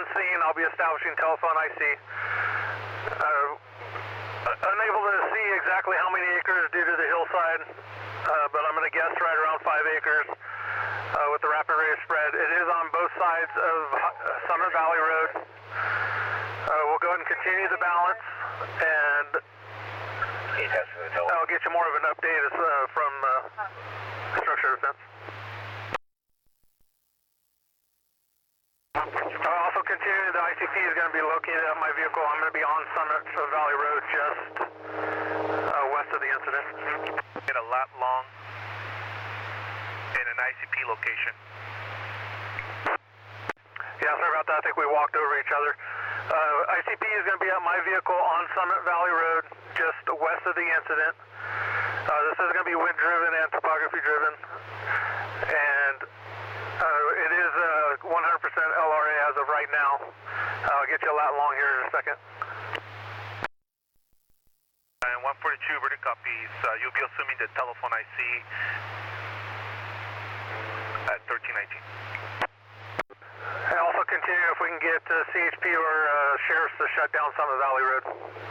scene. I'll be establishing telephone IC. Unable to see exactly how many acres due to the hillside, but I'm going to guess right around 5 acres with the rapid rate of spread. It is on both sides of Summit Valley Road. We'll go ahead and continue the balance, and I'll get you more of an update from structure defense. Also continuing, the ICP is going to be located at my vehicle. I'm going to be on Summit Valley Road just west of the incident. Get a lat long in an ICP location. Yeah, sorry about that. I think we walked over each other. ICP is going to be at my vehicle on Summit Valley Road just west of the incident. This is going to be wind driven and topography driven. And it is 100% LRA as of right now. I'll get you a lat long here in a second. And 142, vertical copies. You'll be assuming the telephone IC at 1319. And also continue if we can get CHP or sheriffs to shut down Summit Valley Road.